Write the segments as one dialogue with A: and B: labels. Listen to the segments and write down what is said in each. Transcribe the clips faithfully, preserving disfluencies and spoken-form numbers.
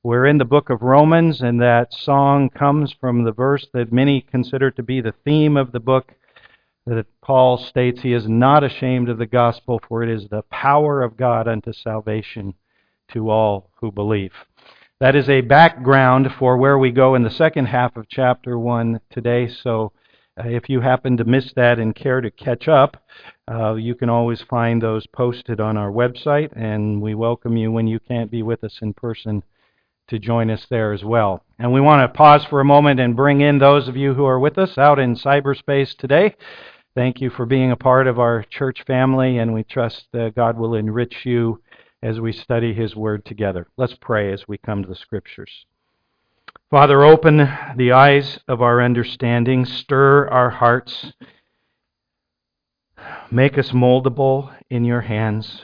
A: We're in the book of Romans, and that song comes from the verse that many consider to be the theme of the book, that Paul states, "He is not ashamed of the gospel, for it is the power of God unto salvation to all who believe." That is a background for where we go in the second half of chapter one today, so uh, if you happen to miss that and care to catch up, uh, you can always find those posted on our website, and we welcome you when you can't be with us in person to join us there as well. And we want to pause for a moment and bring in those of you who are with us out in cyberspace today. Thank you for being a part of our church family, and we trust that God will enrich you as we study His Word together. Let's pray as we come to the Scriptures. Father, open the eyes of our understanding, stir our hearts, make us moldable in your hands.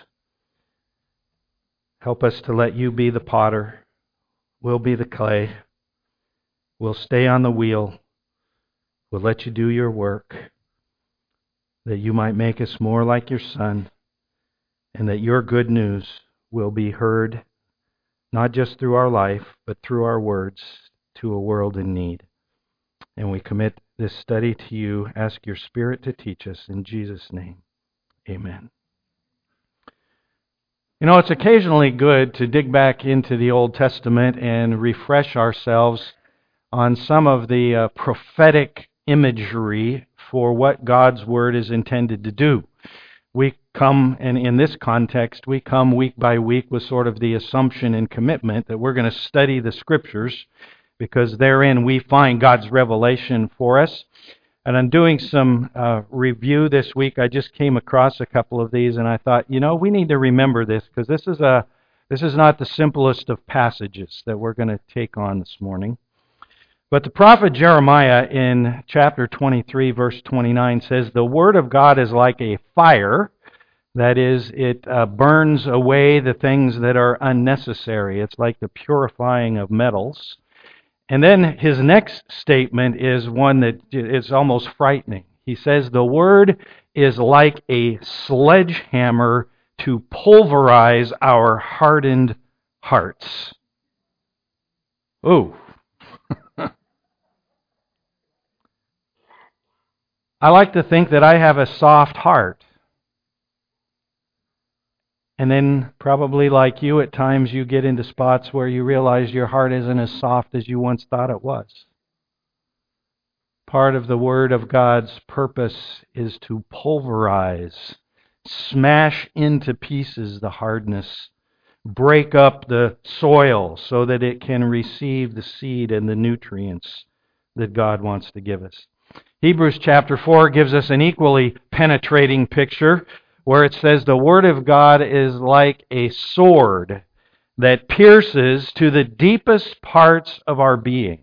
A: Help us to let you be the potter. We'll be the clay. We'll stay on the wheel. We'll let you do your work, that you might make us more like your Son, and that your good news will be heard, not just through our life, but through our words to a world in need. And we commit this study to you. Ask your Spirit to teach us. In Jesus' name, amen. You know, it's occasionally good to dig back into the Old Testament and refresh ourselves on some of the uh, prophetic imagery for what God's Word is intended to do. We come, and in this context, we come week by week with sort of the assumption and commitment that we're going to study the Scriptures, because therein we find God's revelation for us. And I'm doing some uh, review this week. I just came across a couple of these, and I thought, you know, we need to remember this, because this is a this is not the simplest of passages that we're going to take on this morning. But the prophet Jeremiah in chapter twenty-three, verse twenty-nine says, "The word of God is like a fire." That is, it uh, burns away the things that are unnecessary. It's like the purifying of metals. And then his next statement is one that is almost frightening. He says, "The word is like a sledgehammer to pulverize our hardened hearts." Ooh. I like to think that I have a soft heart. And then, probably like you, at times you get into spots where you realize your heart isn't as soft as you once thought it was. Part of the Word of God's purpose is to pulverize, smash into pieces the hardness, break up the soil so that it can receive the seed and the nutrients that God wants to give us. Hebrews chapter four gives us an equally penetrating picture, where it says the Word of God is like a sword that pierces to the deepest parts of our being.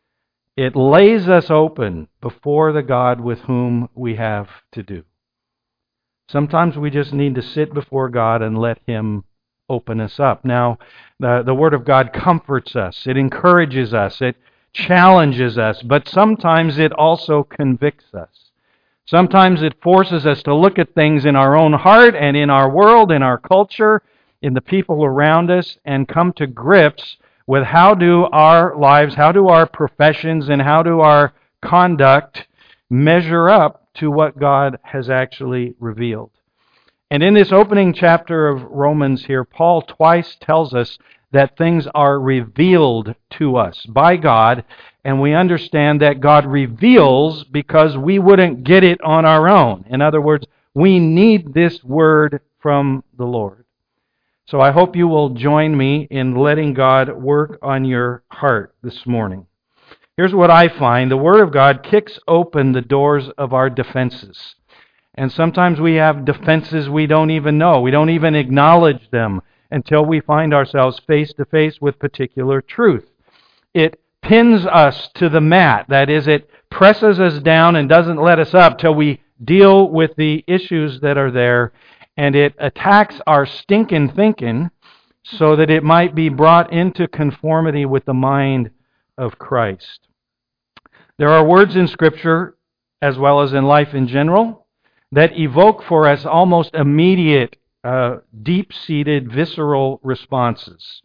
A: It lays us open before the God with whom we have to do. Sometimes we just need to sit before God and let Him open us up. Now, the, the Word of God comforts us. It encourages us. It challenges us. But sometimes it also convicts us. Sometimes it forces us to look at things in our own heart and in our world, in our culture, in the people around us, and come to grips with how do our lives, how do our professions, and how do our conduct measure up to what God has actually revealed. And in this opening chapter of Romans here, Paul twice tells us that things are revealed to us by God, and we understand that God reveals because we wouldn't get it on our own. In other words, we need this word from the Lord. So I hope you will join me in letting God work on your heart this morning. Here's what I find. The Word of God kicks open the doors of our defenses. And sometimes we have defenses we don't even know. We don't even acknowledge them until we find ourselves face to face with particular truth. It pins us to the mat. That is, it presses us down and doesn't let us up till we deal with the issues that are there. And it attacks our stinking thinking so that it might be brought into conformity with the mind of Christ. There are words in Scripture, as well as in life in general, that evoke for us almost immediate, uh, deep-seated, visceral responses.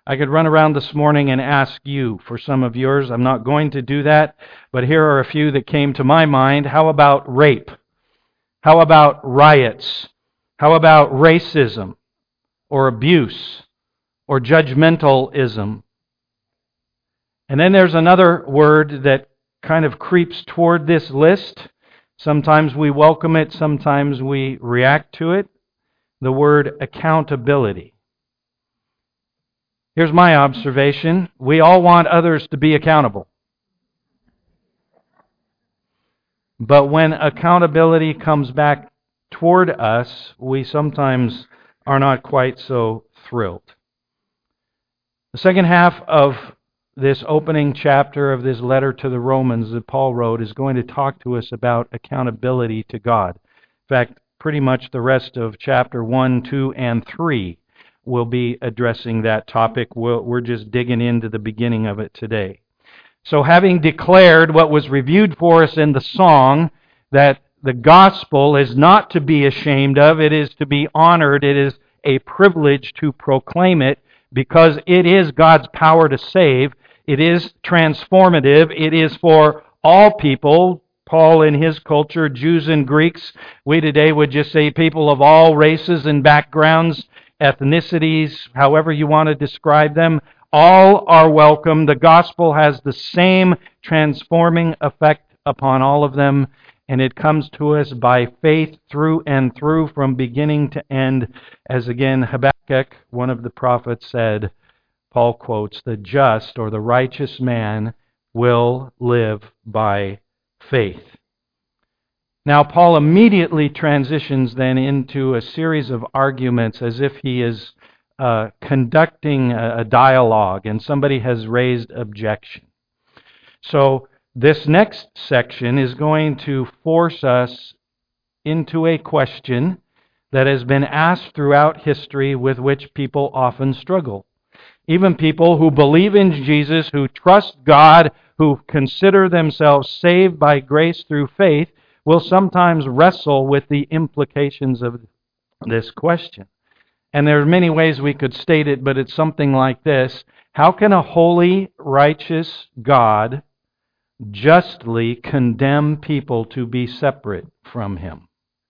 A: I could run around this morning and ask you for some of yours. I'm not going to do that, but here are a few that came to my mind. How about rape? How about riots? How about racism or abuse or judgmentalism? And then there's another word that kind of creeps toward this list. Sometimes we welcome it, sometimes we react to it. The word accountability. Here's my observation. We all want others to be accountable. But when accountability comes back toward us, we sometimes are not quite so thrilled. The second half of this opening chapter of this letter to the Romans that Paul wrote is going to talk to us about accountability to God. In fact, pretty much the rest of chapter one, two, and three will be addressing that topic. We're just digging into the beginning of it today. So having declared what was reviewed for us in the song, that the gospel is not to be ashamed of, it is to be honored, it is a privilege to proclaim it, because it is God's power to save, it is transformative, it is for all people. Paul in his culture, Jews and Greeks, we today would just say people of all races and backgrounds, ethnicities, however you want to describe them, all are welcome. The gospel has the same transforming effect upon all of them, and it comes to us by faith through and through from beginning to end. As again, Habakkuk, one of the prophets, said, Paul quotes, the just or the righteous man will live by faith. Now, Paul immediately transitions then into a series of arguments as if he is uh, conducting a, a dialogue and somebody has raised objection. So this next section is going to force us into a question that has been asked throughout history with which people often struggle. Even people who believe in Jesus, who trust God, who consider themselves saved by grace through faith, will sometimes wrestle with the implications of this question. And there are many ways we could state it, but it's something like this. How can a holy, righteous God justly condemn people to be separate from Him?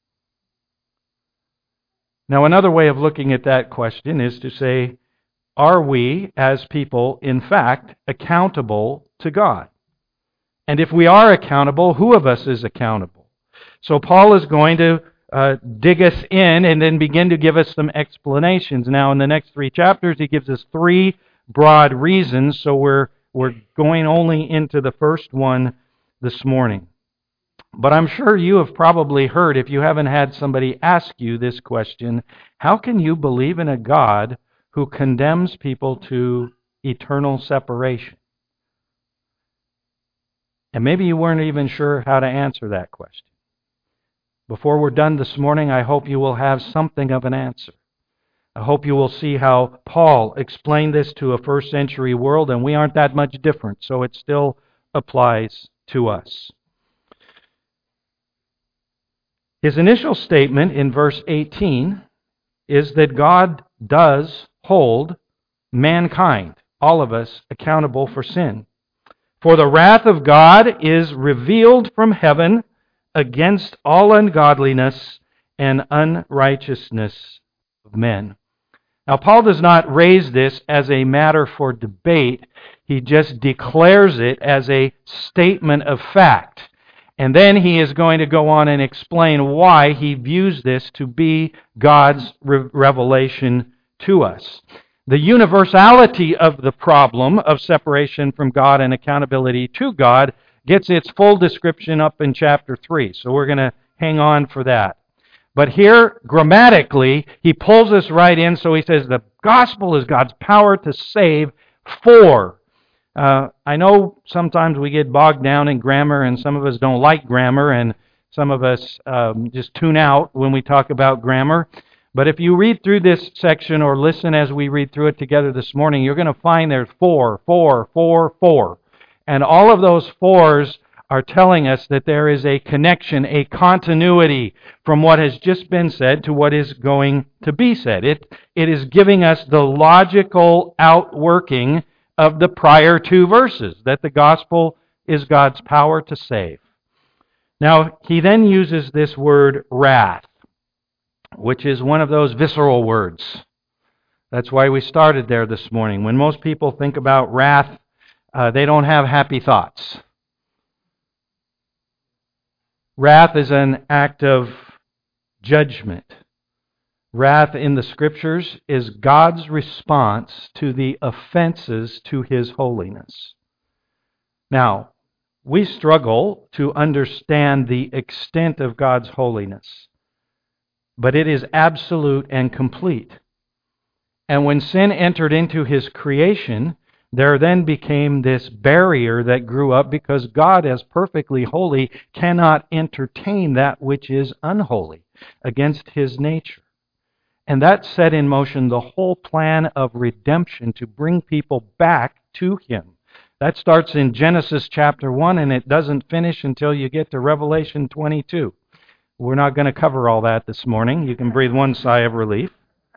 A: Now, another way of looking at that question is to say, are we, as people, in fact, accountable to God? And if we are accountable, who of us is accountable? So Paul is going to uh, dig us in and then begin to give us some explanations. Now, in the next three chapters, he gives us three broad reasons, so we're we're going only into the first one this morning. But I'm sure you have probably heard, if you haven't had somebody ask you this question, how can you believe in a God who condemns people to eternal separation? And maybe you weren't even sure how to answer that question. Before we're done this morning, I hope you will have something of an answer. I hope you will see how Paul explained this to a first century world, and we aren't that much different, so it still applies to us. His initial statement in verse eighteen is that God does hold mankind, all of us, accountable for sin. For the wrath of God is revealed from heaven against all ungodliness and unrighteousness of men. Now, Paul does not raise this as a matter for debate. He just declares it as a statement of fact. And then he is going to go on and explain why he views this to be God's re- revelation to us. The universality of the problem of separation from God and accountability to God gets its full description up in chapter three. So we're going to hang on for that. But here, grammatically, he pulls us right in, so he says the gospel is God's power to save for. Uh, I know sometimes we get bogged down in grammar, and some of us don't like grammar, and some of us um, just tune out when we talk about grammar. But if you read through this section or listen as we read through it together this morning, you're going to find there's four, four, four, four. And all of those fours are telling us that there is a connection, a continuity from what has just been said to what is going to be said. It, it is giving us the logical outworking of the prior two verses, that the gospel is God's power to save. Now, he then uses this word wrath, which is one of those visceral words. That's why we started there this morning. When most people think about wrath, uh, they don't have happy thoughts. Wrath is an act of judgment. Wrath in the Scriptures is God's response to the offenses to His holiness. Now, we struggle to understand the extent of God's holiness, but it is absolute and complete. And when sin entered into His creation, there then became this barrier that grew up because God, as perfectly holy, cannot entertain that which is unholy against His nature. And that set in motion the whole plan of redemption to bring people back to Him. That starts in Genesis chapter one, and it doesn't finish until you get to Revelation twenty-two. We're not going to cover all that this morning. You can breathe one sigh of relief.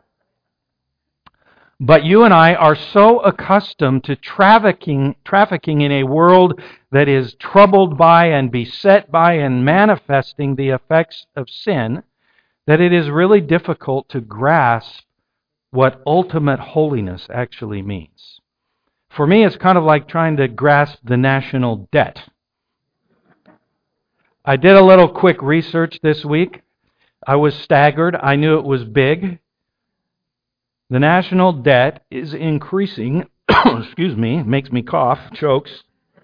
A: But you and I are so accustomed to trafficking, trafficking in a world that is troubled by and beset by and manifesting the effects of sin that it is really difficult to grasp what ultimate holiness actually means. For me, it's kind of like trying to grasp the national debt. I did a little quick research this week. I was staggered. I knew it was big. The national debt is increasing, excuse me, makes me cough, chokes,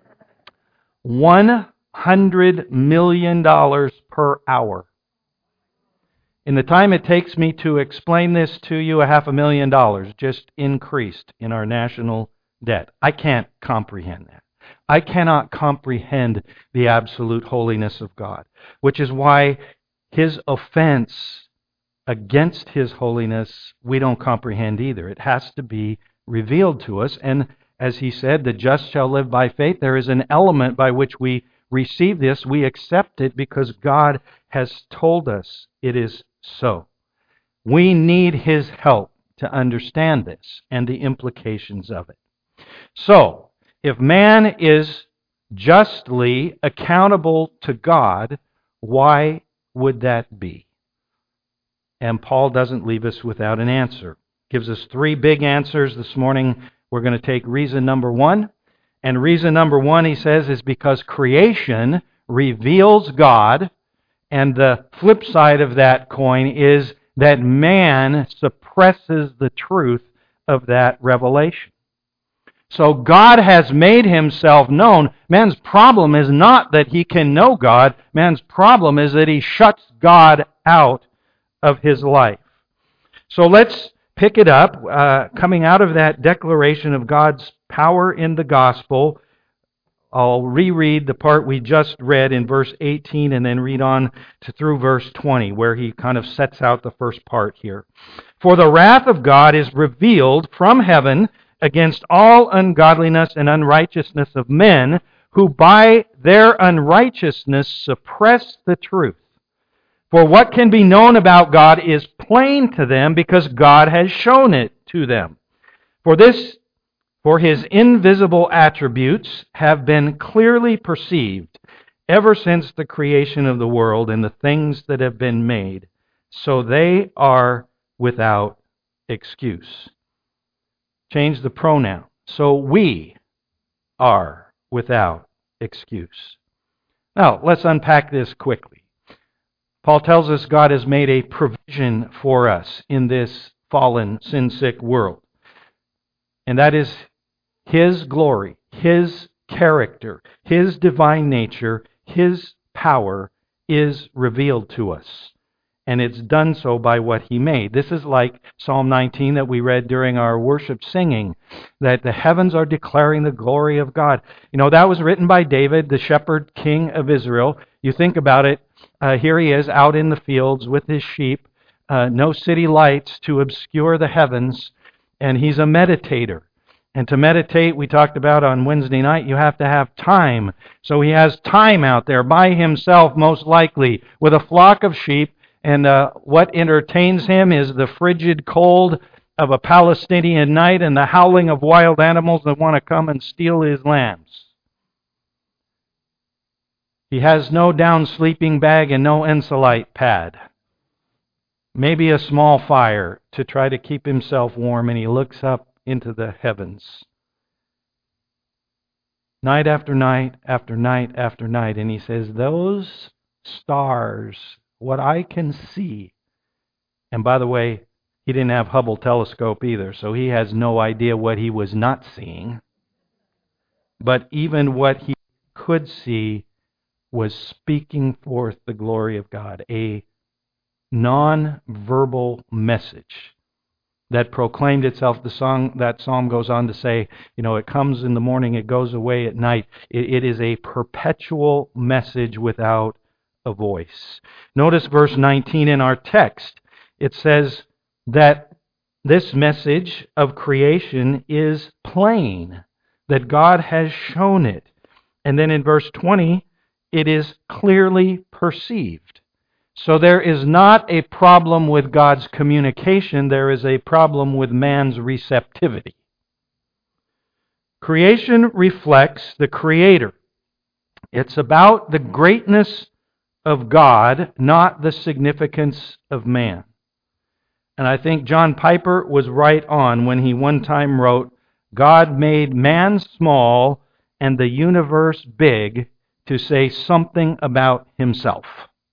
A: one hundred million dollars per hour. In the time it takes me to explain this to you, a half a million dollars just increased in our national debt. I can't comprehend that. I cannot comprehend the absolute holiness of God, which is why His offense against His holiness, we don't comprehend either. It has to be revealed to us. And as he said, the just shall live by faith. There is an element by which we receive this. We accept it because God has told us it is so. We need His help to understand this and the implications of it. So, if man is justly accountable to God, why would that be? And Paul doesn't leave us without an answer. Gives us three big answers this morning. We're going to take reason number one. And reason number one, he says, is because creation reveals God. And the flip side of that coin is that man suppresses the truth of that revelation. So God has made Himself known. Man's problem is not that he can know God. Man's problem is that he shuts God out of his life. So let's pick it up, uh, coming out of that declaration of God's power in the gospel. I'll reread the part we just read in verse eighteen and then read on to through verse twenty, where he kind of sets out the first part here. For the wrath of God is revealed from heaven against all ungodliness and unrighteousness of men, who by their unrighteousness suppress the truth. For what can be known about God is plain to them, because God has shown it to them. For this, for His invisible attributes have been clearly perceived ever since the creation of the world and the things that have been made, so they are without excuse. Change the pronoun. So we are without excuse. Now, let's unpack this quickly. Paul tells us God has made a provision for us in this fallen, sin-sick world. And that is His glory, His character, His divine nature, His power is revealed to us. And it's done so by what He made. This is like Psalm nineteen that we read during our worship singing, that the heavens are declaring the glory of God. You know, that was written by David, the shepherd king of Israel. You think about it, uh, here he is out in the fields with his sheep, uh, no city lights to obscure the heavens, and he's a meditator. And to meditate, we talked about on Wednesday night, you have to have time. So he has time out there by himself, most likely, with a flock of sheep. And uh, what entertains him is the frigid cold of a Palestinian night and the howling of wild animals that want to come and steal his lambs. He has no down sleeping bag and no ensolite pad. Maybe a small fire to try to keep himself warm, and he looks up into the heavens. Night after night after night after night, and he says, those stars, what I can see, and by the way, he didn't have Hubble telescope either, so he has no idea what he was not seeing. But even what he could see was speaking forth the glory of God, a non-verbal message that proclaimed itself. The song, that psalm goes on to say, you know, it comes in the morning, it goes away at night. It, it is a perpetual message without a voice. Notice verse nineteen in our text. It says that this message of creation is plain, that God has shown it. And then in verse twenty, it is clearly perceived. So there is not a problem with God's communication, there is a problem with man's receptivity. Creation reflects the Creator. It's about the greatness of God, not the significance of man. And I think John Piper was right on when he one time wrote, God made man small and the universe big to say something about himself.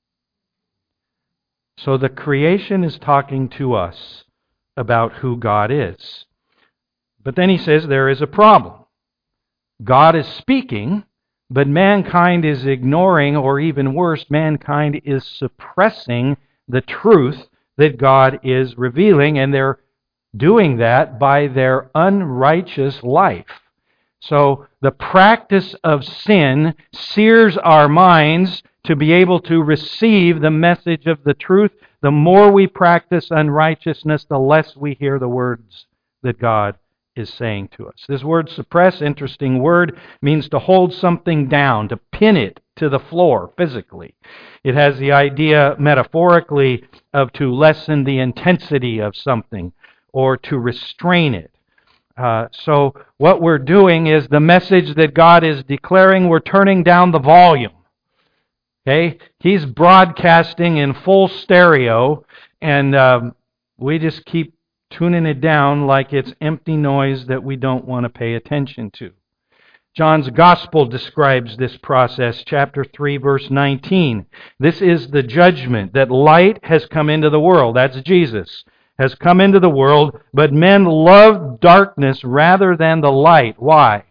A: So the creation is talking to us about who God is. But then he says there is a problem. God is speaking, but mankind is ignoring, or even worse, mankind is suppressing the truth that God is revealing, and they're doing that by their unrighteous life. So the practice of sin sears our minds to be able to receive the message of the truth. The more we practice unrighteousness, the less we hear the words that God is saying to us. This word suppress, interesting word, means to hold something down, to pin it to the floor physically. It has the idea metaphorically of to lessen the intensity of something or to restrain it. Uh, so what we're doing is the message that God is declaring, we're turning down the volume. Okay, he's broadcasting in full stereo, and um, we just keep tuning it down like it's empty noise that we don't want to pay attention to. John's Gospel describes this process, chapter three, verse nineteen. This is the judgment, that light has come into the world. That's Jesus. Has come into the world, but men loved darkness rather than the light. Why?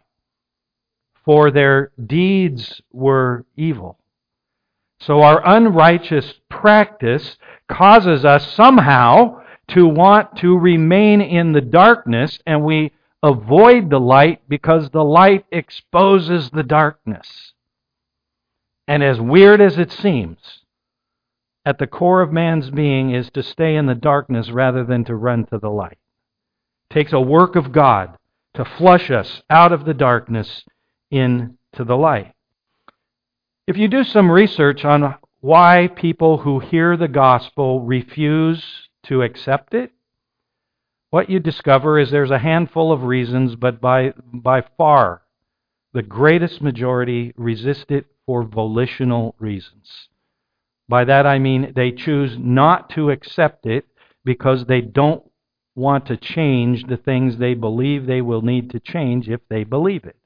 A: For their deeds were evil. So our unrighteous practice causes us somehow to want to remain in the darkness, and we avoid the light because the light exposes the darkness. And as weird as it seems, at the core of man's being is to stay in the darkness rather than to run to the light. It takes a work of God to flush us out of the darkness into the light. If you do some research on why people who hear the gospel refuse to accept it, what you discover is there's a handful of reasons, but by, by far the greatest majority resist it for volitional reasons. By that I mean they choose not to accept it because they don't want to change the things they believe they will need to change if they believe it.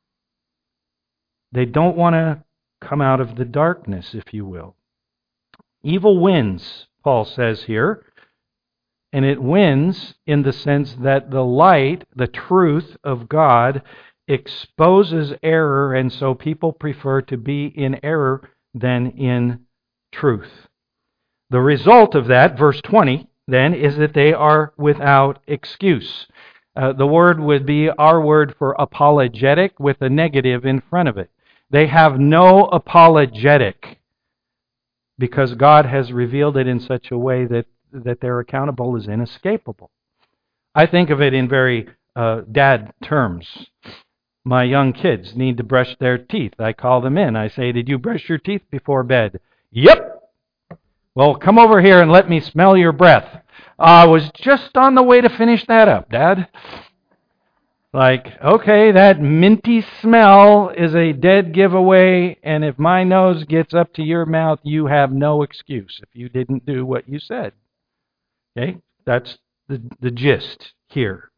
A: They don't want to come out of the darkness, if you will. Evil wins, Paul says here, and it wins in the sense that the light, the truth of God, exposes error, and so people prefer to be in error than in truth. The result of that, verse twenty, then, is that they are without excuse. Uh, the word would be our word for apologetic with a negative in front of it. They have no apologetic because God has revealed it in such a way that, that their accountable is inescapable. I think of it in very uh, dad terms. My young kids need to brush their teeth. I call them in. I say, did you brush your teeth before bed? Yep. Well, come over here and let me smell your breath. I was just on the way to finish that up, Dad. Like, okay, that minty smell is a dead giveaway, and if my nose gets up to your mouth, you have no excuse if you didn't do what you said. Okay? That's the, the gist here.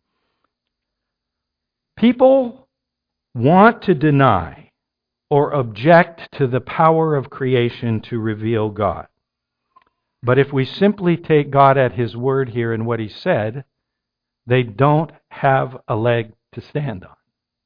A: People want to deny or object to the power of creation to reveal God. But if we simply take God at His word here and what He said, they don't have a leg to stand on.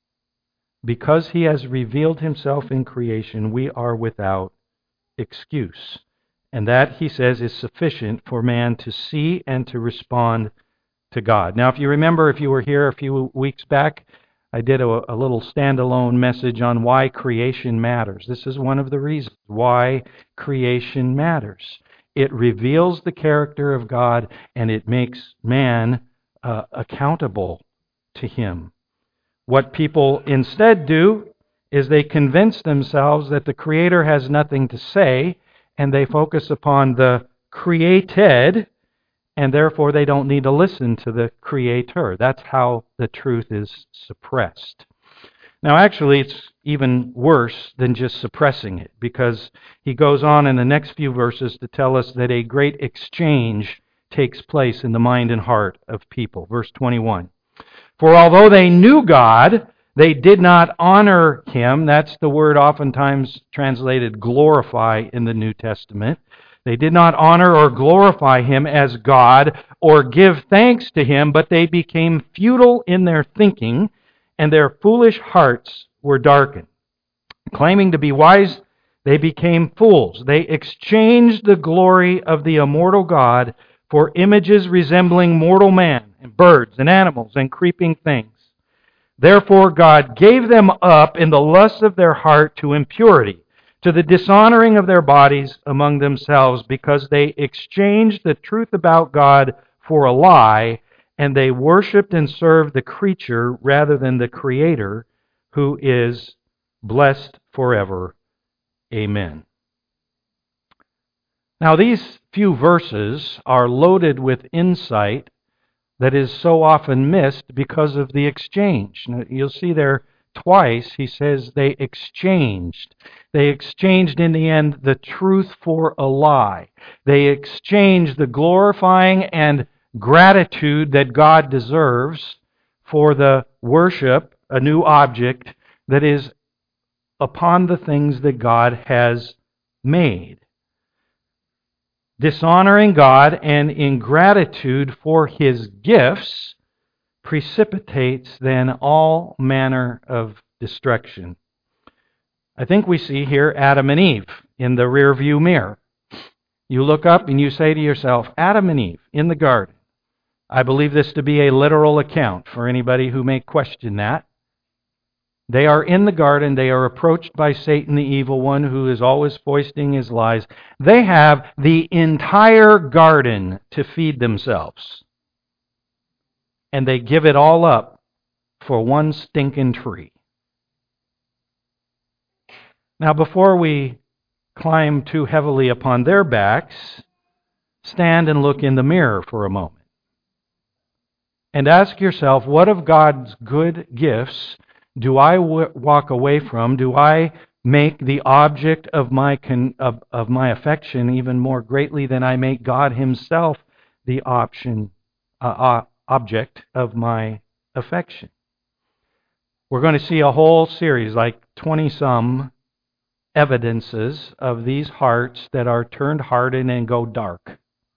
A: Because He has revealed Himself in creation, we are without excuse. And that, He says, is sufficient for man to see and to respond to God. Now, if you remember, if you were here a few weeks back, I did a, a little standalone message on why creation matters. This is one of the reasons why creation matters. It reveals the character of God, and it makes man uh, accountable to Him. What people instead do is they convince themselves that the Creator has nothing to say, and they focus upon the created, and therefore they don't need to listen to the Creator. That's how the truth is suppressed. Now, actually, it's even worse than just suppressing it, because he goes on in the next few verses to tell us that a great exchange takes place in the mind and heart of people. Verse twenty-one. For although they knew God, they did not honor Him. That's the word oftentimes translated glorify in the New Testament. They did not honor or glorify Him as God or give thanks to Him, but they became futile in their thinking, and their foolish hearts were darkened. Claiming to be wise, they became fools. They exchanged the glory of the immortal God for images resembling mortal man, and birds, and animals, and creeping things. Therefore God gave them up in the lust of their heart to impurity, to the dishonoring of their bodies among themselves, because they exchanged the truth about God for a lie, and they worshipped and served the creature rather than the Creator, who is blessed forever. Amen. Now, these few verses are loaded with insight that is so often missed because of the exchange. Now, you'll see there twice he says they exchanged. They exchanged in the end the truth for a lie. They exchanged the glorifying and gratitude that God deserves for the worship, a new object, that is upon the things that God has made. Dishonoring God and ingratitude for His gifts precipitates then all manner of destruction. I think we see here Adam and Eve in the rearview mirror. You look up and you say to yourself, Adam and Eve in the garden. I believe this to be a literal account for anybody who may question that. They are in the garden. They are approached by Satan, the evil one, who is always foisting his lies. They have the entire garden to feed themselves. And they give it all up for one stinking tree. Now, before we climb too heavily upon their backs, stand and look in the mirror for a moment. And ask yourself, what of God's good gifts do I w- walk away from? Do I make the object of my con- of, of my affection even more greatly than I make God Himself the option uh, uh, object of my affection? We're going to see a whole series, like twenty-some evidences of these hearts that are turned hardened and go dark.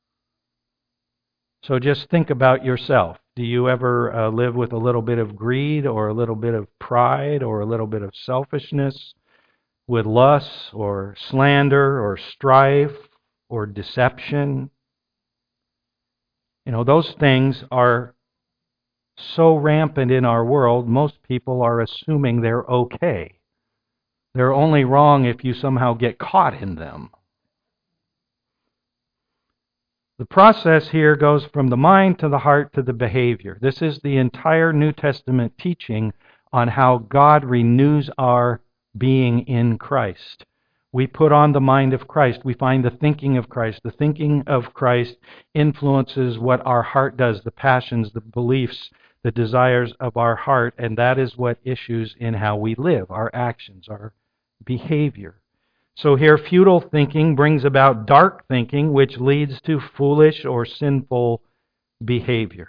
A: So just think about yourself. Do you ever uh, live with a little bit of greed or a little bit of pride or a little bit of selfishness, with lust or slander or strife or deception? You know, those things are so rampant in our world, most people are assuming they're okay. They're only wrong if you somehow get caught in them. The process here goes from the mind to the heart to the behavior. This is the entire New Testament teaching on how God renews our being in Christ. We put on the mind of Christ. We find the thinking of Christ. The thinking of Christ influences what our heart does, the passions, the beliefs, the desires of our heart, and that is what issues in how we live, our actions, our behavior. So here, futile thinking brings about dark thinking, which leads to foolish or sinful behavior.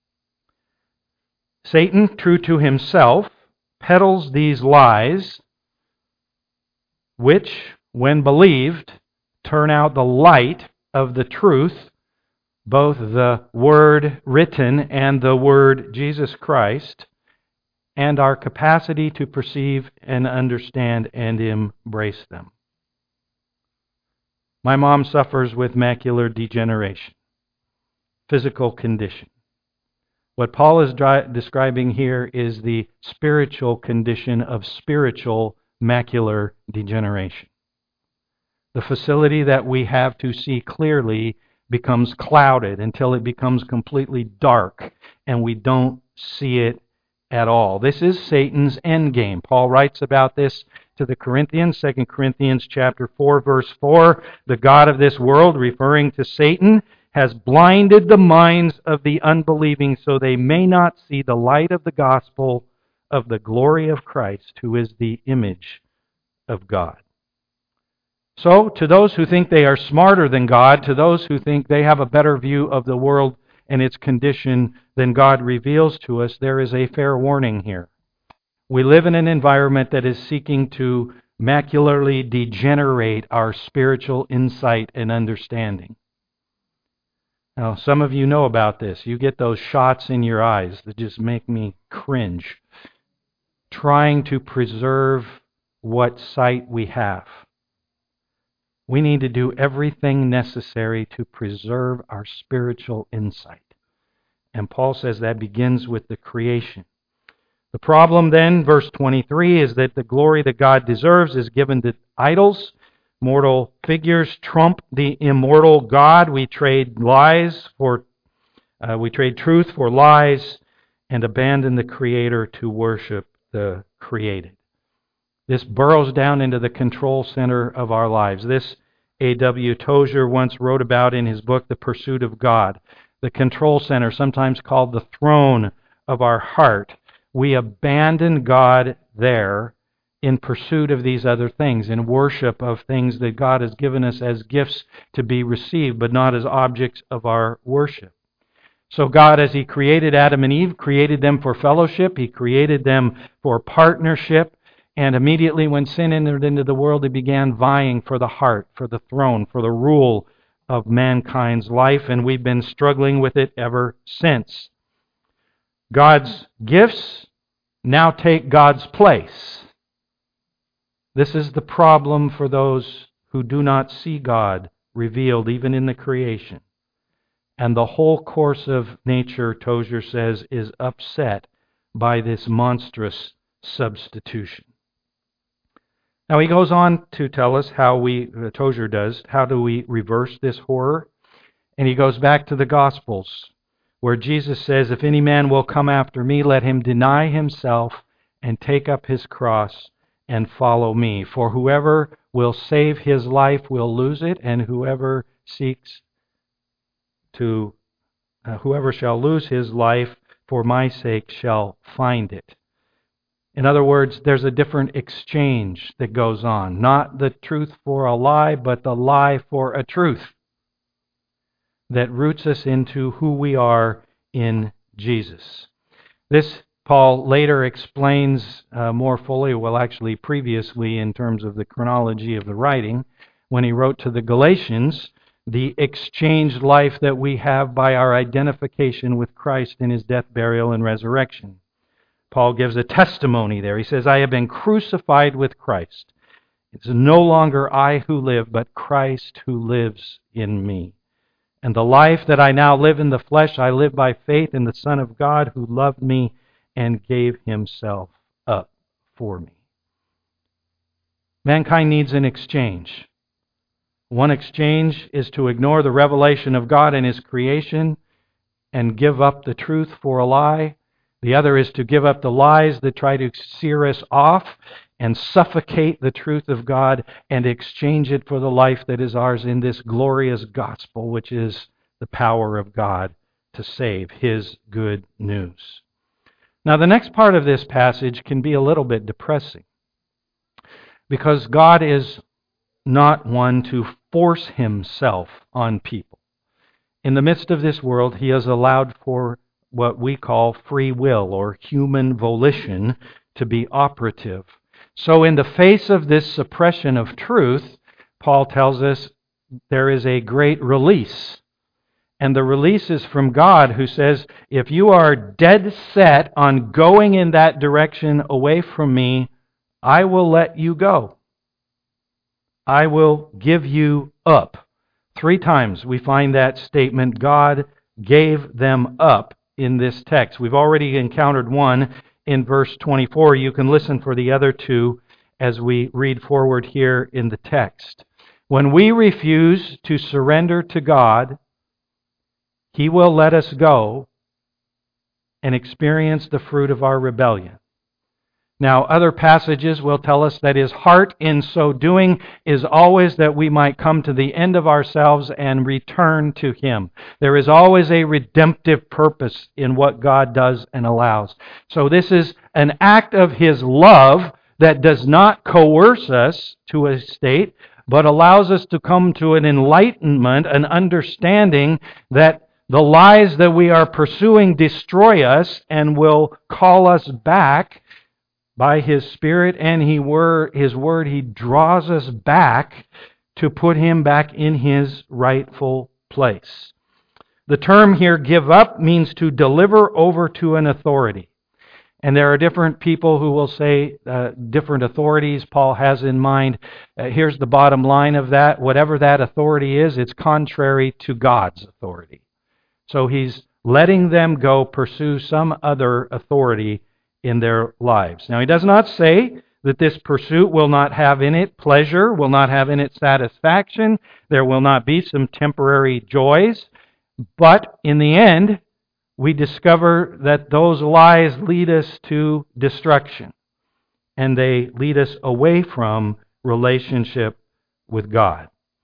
A: Satan, true to himself, peddles these lies, which, when believed, turn out the light of the truth, both the Word written and the Word Jesus Christ, and our capacity to perceive and understand and embrace them. My mom suffers with macular degeneration, physical condition. What Paul is dri- describing here is the spiritual condition of spiritual macular degeneration. The facility that we have to see clearly becomes clouded until it becomes completely dark and we don't see it at all. This is Satan's endgame. Paul writes about this to the Corinthians, Second Corinthians chapter four, verse four. The God of this world, referring to Satan, has blinded the minds of the unbelieving so they may not see the light of the gospel of the glory of Christ, who is the image of God. So, to those who think they are smarter than God, to those who think they have a better view of the world and its condition than God reveals to us, there is a fair warning here. We live in an environment that is seeking to macularly degenerate our spiritual insight and understanding. Now, some of you know about this. You get those shots in your eyes that just make me cringe, trying to preserve what sight we have. We need to do everything necessary to preserve our spiritual insight. And Paul says that begins with the creation. The problem then, verse twenty-three, is that the glory that God deserves is given to idols. Mortal figures trump the immortal God. We trade lies for, uh, we trade truth for lies and abandon the Creator to worship the created. This burrows down into the control center of our lives. This A W Tozer once wrote about in his book, The Pursuit of God. The control center, sometimes called the throne of our heart. We abandon God there in pursuit of these other things, in worship of things that God has given us as gifts to be received, but not as objects of our worship. So God, as He created Adam and Eve, created them for fellowship. He created them for partnership. And immediately when sin entered into the world, He began vying for the heart, for the throne, for the rule of mankind's life. And we've been struggling with it ever since. God's gifts now take God's place. This is the problem for those who do not see God revealed even in the creation. And the whole course of nature, Tozer says, is upset by this monstrous substitution. Now he goes on to tell us how we, uh, Tozer does, how do we reverse this horror? And he goes back to the Gospels, where Jesus says, if any man will come after me, let him deny himself and take up his cross and follow me. For whoever will save his life will lose it, and whoever seeks to, uh, whoever shall lose his life for my sake shall find it. In other words, there's a different exchange that goes on. Not the truth for a lie, but the lie for a truth that roots us into who we are in Jesus. This, Paul later explains uh, more fully, well, actually previously in terms of the chronology of the writing, when he wrote to the Galatians, the exchanged life that we have by our identification with Christ in His death, burial, and resurrection. Paul gives a testimony there. He says, I have been crucified with Christ. It's no longer I who live, but Christ who lives in me. And the life that I now live in the flesh, I live by faith in the Son of God who loved me and gave Himself up for me. Mankind needs an exchange. One exchange is to ignore the revelation of God and His creation and give up the truth for a lie. The other is to give up the lies that try to sear us off and suffocate the truth of God and exchange it for the life that is ours in this glorious gospel, which is the power of God to save, His good news. Now, the next part of this passage can be a little bit depressing because God is not one to force Himself on people. In the midst of this world, He has allowed for what we call free will or human volition to be operative. So in the face of this suppression of truth, Paul tells us there is a great release. And the release is from God, who says, if you are dead set on going in that direction away from me, I will let you go. I will give you up. Three times we find that statement, God gave them up, in this text. We've already encountered one in verse twenty-four. You can listen for the other two as we read forward here in the text. When we refuse to surrender to God, He will let us go and experience the fruit of our rebellion. Now, other passages will tell us that His heart in so doing is always that we might come to the end of ourselves and return to Him. There is always a redemptive purpose in what God does and allows. So this is an act of His love that does not coerce us to a state, but allows us to come to an enlightenment, an understanding that the lies that we are pursuing destroy us and will call us back. By His Spirit and he word, His Word, He draws us back to put Him back in His rightful place. The term here, give up, means to deliver over to an authority. And there are different people who will say uh, different authorities Paul has in mind. Uh, here's the bottom line of that. Whatever that authority is, it's contrary to God's authority. So He's letting them go pursue some other authority in their lives. Now, He does not say that this pursuit will not have in it pleasure, will not have in it satisfaction. There will not be some temporary joys. But in the end, we discover that those lies lead us to destruction. And they lead us away from relationship with God.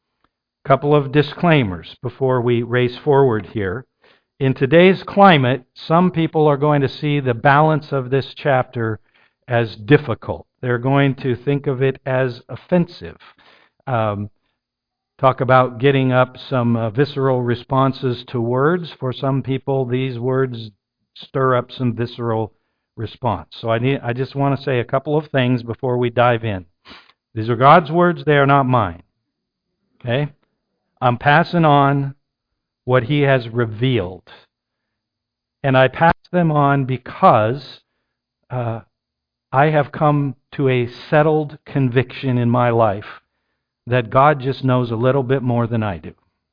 A: A couple of disclaimers before we race forward here. In today's climate, some people are going to see the balance of this chapter as difficult. They're going to think of it as offensive. Um, talk about getting up some uh, visceral responses to words. For some people, these words stir up some visceral response. So I need, I just want to say a couple of things before we dive in. These are God's words. They are not mine. Okay? I'm passing on what He has revealed. And I pass them on because uh, I have come to a settled conviction in my life that God just knows a little bit more than I do.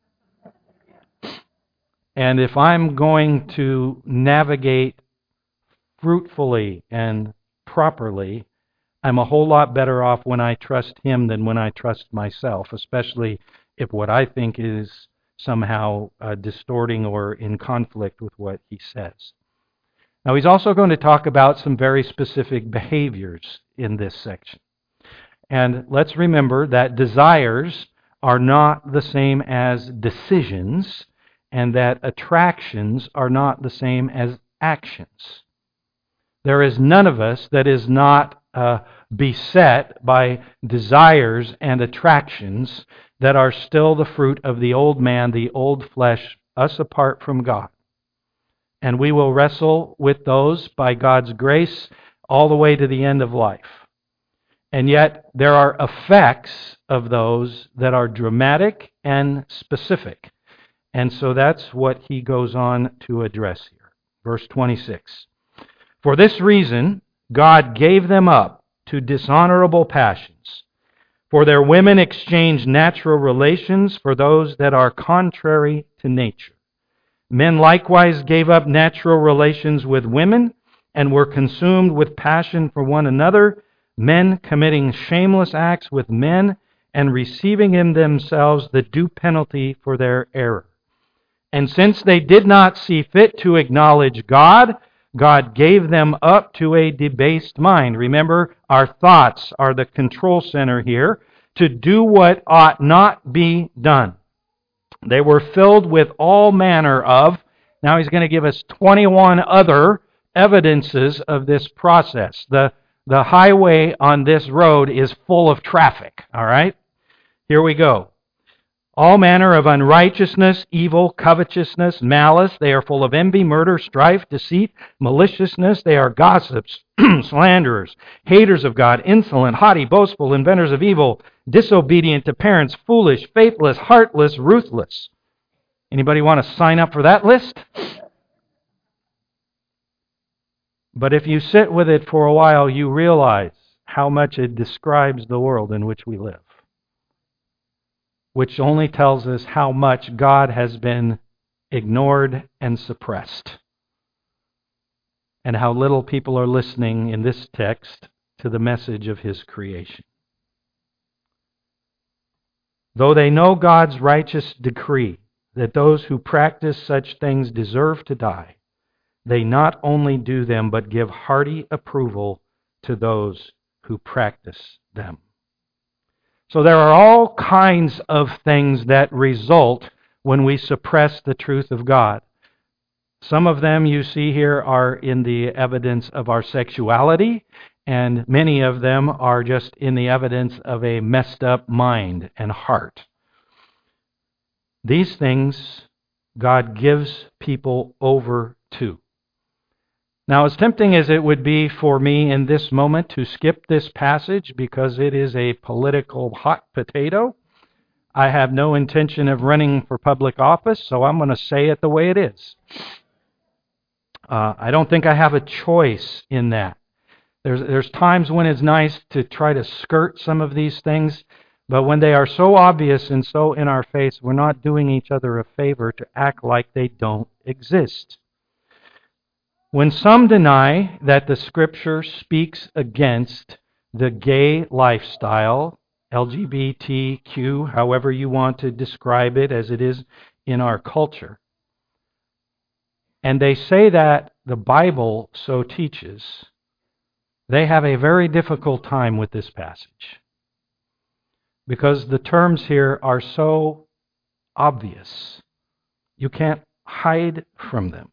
A: And if I'm going to navigate fruitfully and properly, I'm a whole lot better off when I trust Him than when I trust myself, especially if what I think is somehow uh, distorting or in conflict with what He says. Now, he's also going to talk about some very specific behaviors in this section. And let's remember that desires are not the same as decisions, and that attractions are not the same as actions. There is none of us that is not uh, beset by desires and attractions that are still the fruit of the old man, the old flesh, us apart from God. And we will wrestle with those by God's grace all the way to the end of life. And yet there are effects of those that are dramatic and specific. And so that's what he goes on to address here. Verse twenty-six. For this reason, God gave them up to dishonorable passions. For their women exchanged natural relations for those that are contrary to nature. Men likewise gave up natural relations with women and were consumed with passion for one another, men committing shameless acts with men and receiving in themselves the due penalty for their error. And since they did not see fit to acknowledge God, God gave them up to a debased mind. Remember, our thoughts are the control center here, to do what ought not be done. They were filled with all manner of, now he's going to give us twenty-one other evidences of this process. The, the highway on this road is full of traffic, all right? Here we go. All manner of unrighteousness, evil, covetousness, malice. They are full of envy, murder, strife, deceit, maliciousness. They are gossips, slanderers, haters of God, insolent, haughty, boastful, inventors of evil, disobedient to parents, foolish, faithless, heartless, ruthless. Anybody want to sign up for that list? But if you sit with it for a while, you realize how much it describes the world in which we live, which only tells us how much God has been ignored and suppressed, and how little people are listening in this text to the message of His creation. Though they know God's righteous decree that those who practice such things deserve to die, they not only do them, but give hearty approval to those who practice them. So there are all kinds of things that result when we suppress the truth of God. Some of them you see here are in the evidence of our sexuality, and many of them are just in the evidence of a messed up mind and heart. These things God gives people over to. Now, as tempting as it would be for me in this moment to skip this passage because it is a political hot potato, I have no intention of running for public office, so I'm going to say it the way it is. Uh, I don't think I have a choice in that. There's, there's times when it's nice to try to skirt some of these things, but when they are so obvious and so in our face, we're not doing each other a favor to act like they don't exist. When some deny that the Scripture speaks against the gay lifestyle, L G B T Q, however you want to describe it as it is in our culture, and they say that the Bible so teaches, they have a very difficult time with this passage, because the terms here are so obvious. You can't hide from them.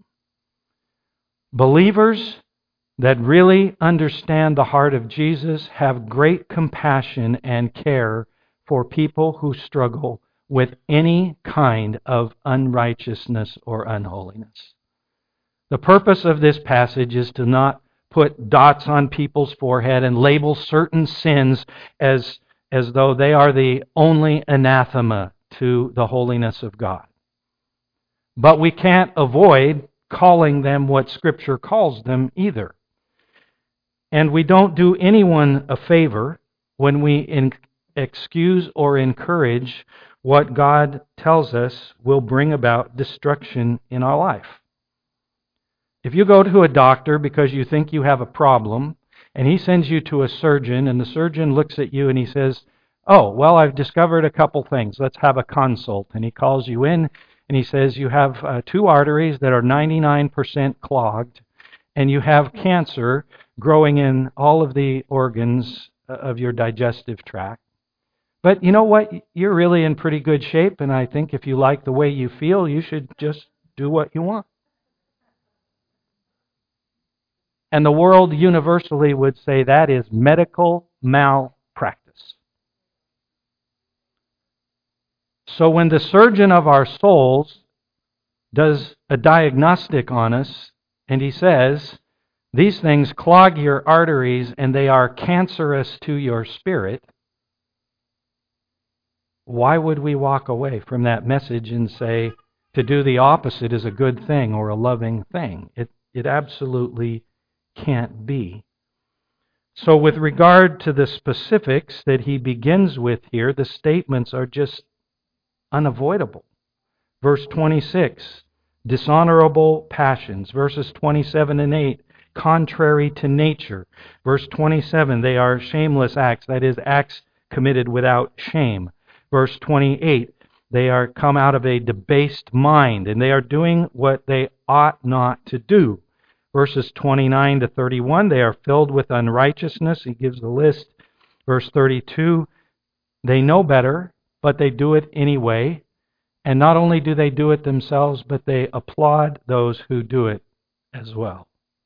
A: Believers that really understand the heart of Jesus have great compassion and care for people who struggle with any kind of unrighteousness or unholiness. The purpose of this passage is to not put dots on people's forehead and label certain sins as, as though they are the only anathema to the holiness of God. But we can't avoid calling them what Scripture calls them either. And we don't do anyone a favor when we in- excuse or encourage what God tells us will bring about destruction in our life. If you go to a doctor because you think you have a problem, and he sends you to a surgeon, and the surgeon looks at you and he says, "Oh, well, I've discovered a couple things. Let's have a consult." And he calls you in, and he says, "You have uh, two arteries that are ninety-nine percent clogged, and you have cancer growing in all of the organs of your digestive tract. But you know what? You're really in pretty good shape, and I think if you like the way you feel, you should just do what you want." And the world universally would say that is medical malpractice. So when the surgeon of our souls does a diagnostic on us, and he says, "These things clog your arteries and they are cancerous to your spirit," why would we walk away from that message and say to do the opposite is a good thing or a loving thing? It, it absolutely can't be. So with regard to the specifics that he begins with here, the statements are just unavoidable. Verse twenty-six, dishonorable passions. Verses twenty-seven and eight, contrary to nature. Verse twenty-seven, they are shameless acts, that is, acts committed without shame. Verse twenty-eight, they are come out of a debased mind, and they are doing what they ought not to do. Verses twenty-nine to thirty-one, they are filled with unrighteousness. He gives the list. Verse thirty-two, they know better, but they do it anyway. And not only do they do it themselves, but they applaud those who do it as well.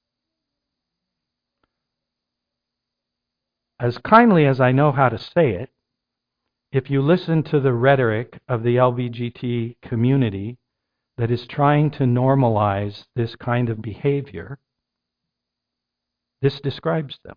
A: As kindly as I know how to say it, if you listen to the rhetoric of the L B G T community that is trying to normalize this kind of behavior, this describes them.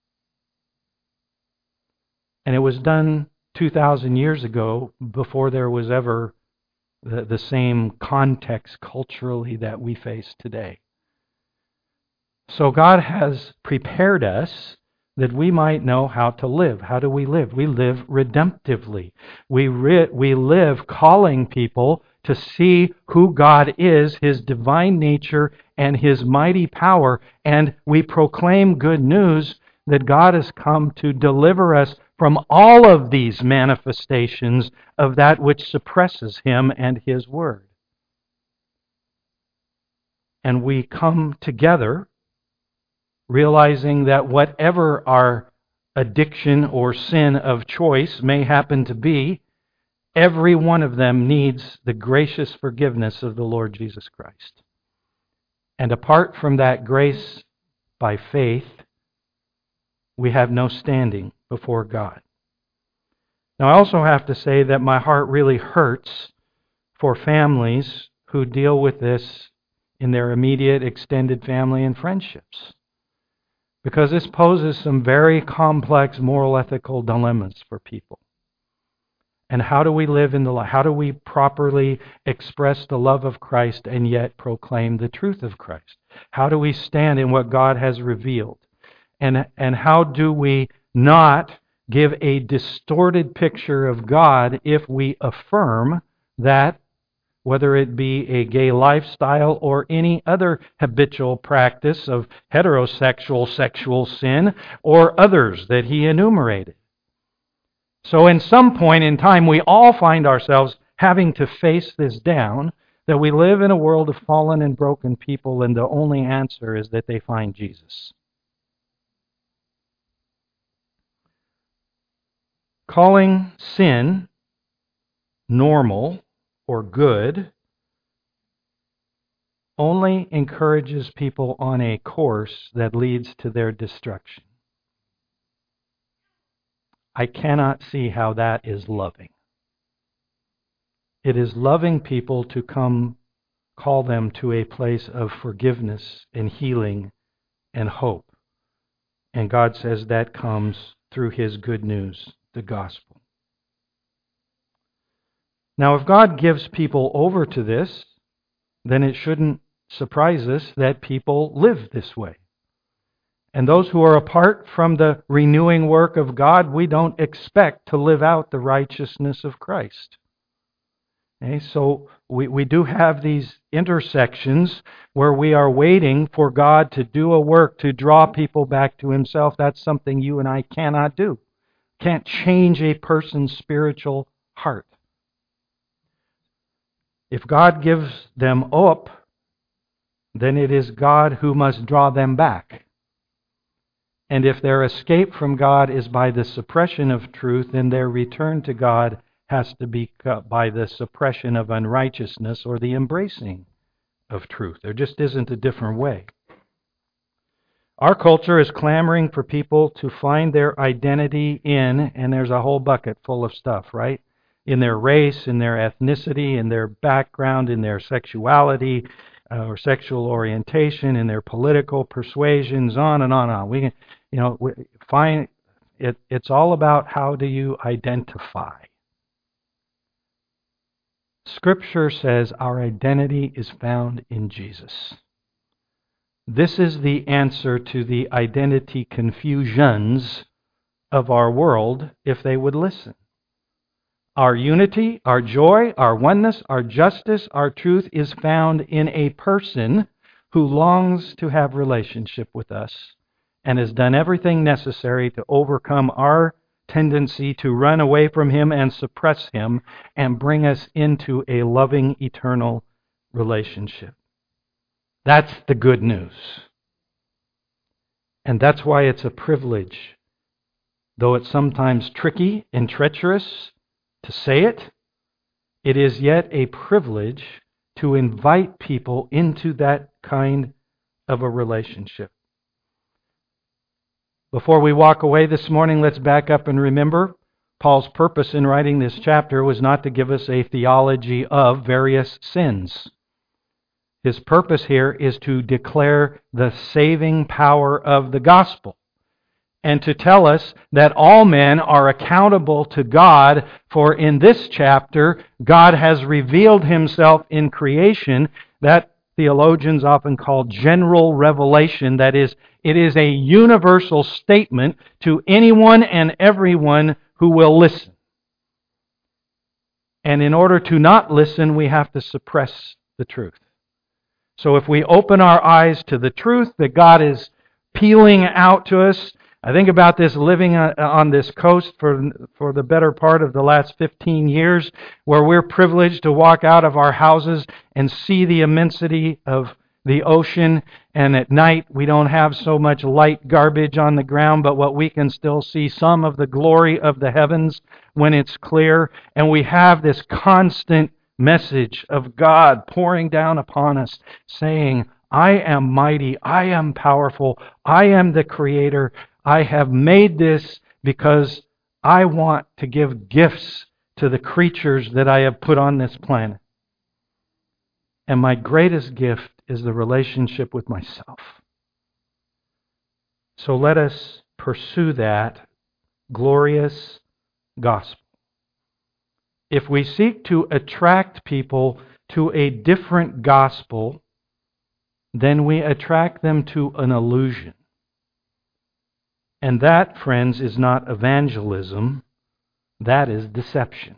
A: And it was done two thousand years ago, before there was ever the, the same context culturally that we face today. So God has prepared us that we might know how to live. How do we live? We live redemptively. We re- we live calling people to see who God is, His divine nature, and His mighty power. And we proclaim good news that God has come to deliver us from all of these manifestations of that which suppresses Him and His Word. And we come together realizing that whatever our addiction or sin of choice may happen to be, every one of them needs the gracious forgiveness of the Lord Jesus Christ. And apart from that grace by faith, we have no standing before God. Now, I also have to say that my heart really hurts for families who deal with this in their immediate extended family and friendships, because this poses some very complex moral ethical dilemmas for people. And how do we live in the light? How do we properly express the love of Christ and yet proclaim the truth of Christ? How do we stand in what God has revealed? And, and how do we not give a distorted picture of God if we affirm that, whether it be a gay lifestyle or any other habitual practice of heterosexual sexual sin or others that he enumerated? So in some point in time, we all find ourselves having to face this down, that we live in a world of fallen and broken people, and the only answer is that they find Jesus. Calling sin normal or good only encourages people on a course that leads to their destruction. I cannot see how that is loving. It is loving people to come, call them to a place of forgiveness and healing and hope. And God says that comes through His good news, the gospel. Now, if God gives people over to this, then it shouldn't surprise us that people live this way. And those who are apart from the renewing work of God, we don't expect to live out the righteousness of Christ. Okay, so we, we do have these intersections where we are waiting for God to do a work to draw people back to Himself. That's something you and I cannot do. Can't change a person's spiritual heart. If God gives them up, then it is God who must draw them back. And if their escape from God is by the suppression of truth, then their return to God has to be by the suppression of unrighteousness or the embracing of truth. There just isn't a different way. Our culture is clamoring for people to find their identity in, and there's a whole bucket full of stuff, right? In their race, in their ethnicity, in their background, in their sexuality uh, or sexual orientation, in their political persuasions, on and on and on. We can, you know, we find it. It's all about how do you identify. Scripture says our identity is found in Jesus. This is the answer to the identity confusions of our world if they would listen. Our unity, our joy, our oneness, our justice, our truth is found in a person who longs to have relationship with us and has done everything necessary to overcome our tendency to run away from Him and suppress Him and bring us into a loving, eternal relationship. That's the good news. And that's why it's a privilege, though it's sometimes tricky and treacherous to say it, it is yet a privilege to invite people into that kind of a relationship. Before we walk away this morning, let's back up and remember Paul's purpose in writing this chapter was not to give us a theology of various sins. His purpose here is to declare the saving power of the gospel and to tell us that all men are accountable to God, for in this chapter, God has revealed Himself in creation. That theologians often call general revelation. That is, it is a universal statement to anyone and everyone who will listen. And in order to not listen, we have to suppress the truth. So if we open our eyes to the truth that God is peeling out to us, I think about this living on this coast for, for the better part of the last fifteen years, where we're privileged to walk out of our houses and see the immensity of the ocean. And at night, we don't have so much light garbage on the ground, but what we can still see some of the glory of the heavens when it's clear. And we have this constant message of God pouring down upon us, saying, I am mighty, I am powerful, I am the Creator. I have made this because I want to give gifts to the creatures that I have put on this planet. And my greatest gift is the relationship with myself. So let us pursue that glorious gospel. If we seek to attract people to a different gospel, then we attract them to an illusion. And that, friends, is not evangelism. That is deception.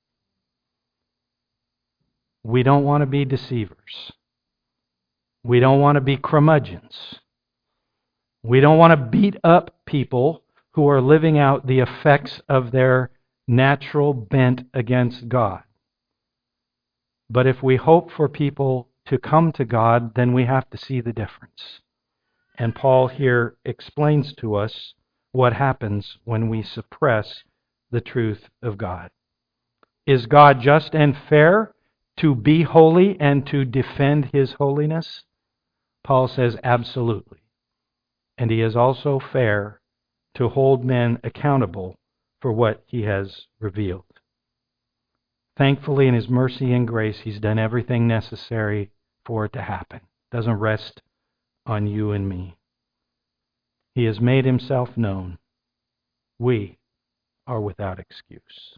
A: We don't want to be deceivers. We don't want to be curmudgeons. We don't want to beat up people who are living out the effects of their natural bent against God. But if we hope for people to come to God, then we have to see the difference. And Paul here explains to us what happens when we suppress the truth of God. Is God just and fair to be holy and to defend His holiness? Paul says absolutely. And He is also fair to hold men accountable for what He has revealed. Thankfully, in His mercy and grace, He's done everything necessary for it to happen. It doesn't rest on you and me. He has made Himself known. We are without excuse.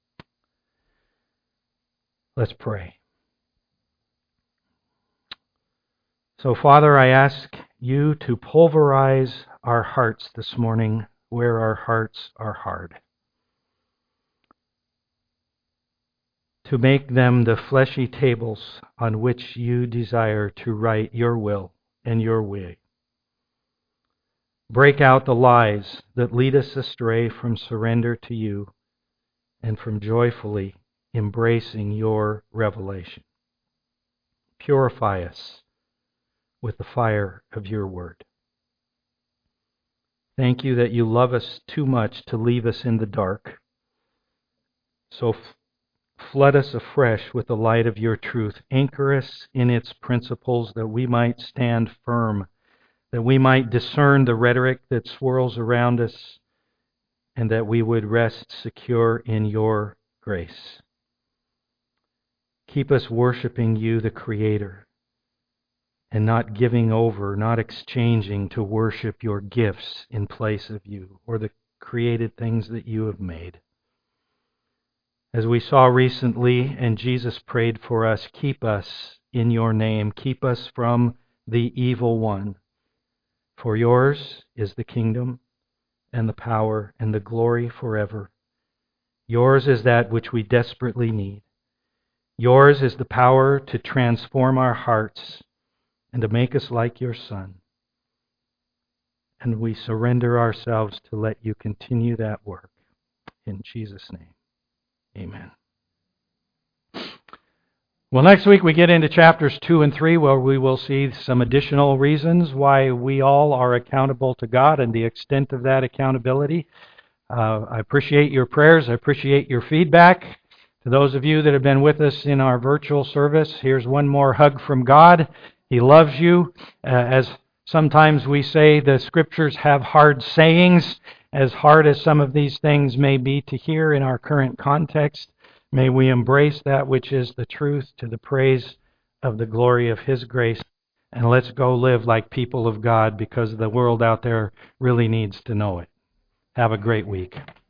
A: Let's pray. So, Father, I ask You to pulverize our hearts this morning where our hearts are hard, to make them the fleshy tables on which You desire to write Your will and Your way. Break out the lies that lead us astray from surrender to You and from joyfully embracing Your revelation. Purify us with the fire of Your word. Thank You that You love us too much to leave us in the dark. So f- flood us afresh with the light of Your truth. Anchor us in its principles that we might stand firm, that we might discern the rhetoric that swirls around us, and that we would rest secure in Your grace. Keep us worshiping You, the Creator, and not giving over, not exchanging to worship Your gifts in place of You, or the created things that You have made. As we saw recently, and Jesus prayed for us, keep us in Your name, keep us from the evil one. For Yours is the kingdom and the power and the glory forever. Yours is that which we desperately need. Yours is the power to transform our hearts and to make us like Your Son. And we surrender ourselves to let You continue that work. In Jesus' name, amen. Well, next week we get into chapters two and three, where we will see some additional reasons why we all are accountable to God and the extent of that accountability. Uh, I appreciate your prayers. I appreciate your feedback. To those of you that have been with us in our virtual service, here's one more hug from God. He loves you. Uh, as sometimes we say, the Scriptures have hard sayings. As hard as some of these things may be to hear in our current context, may we embrace that which is the truth to the praise of the glory of His grace. And let's go live like people of God, because the world out there really needs to know it. Have a great week.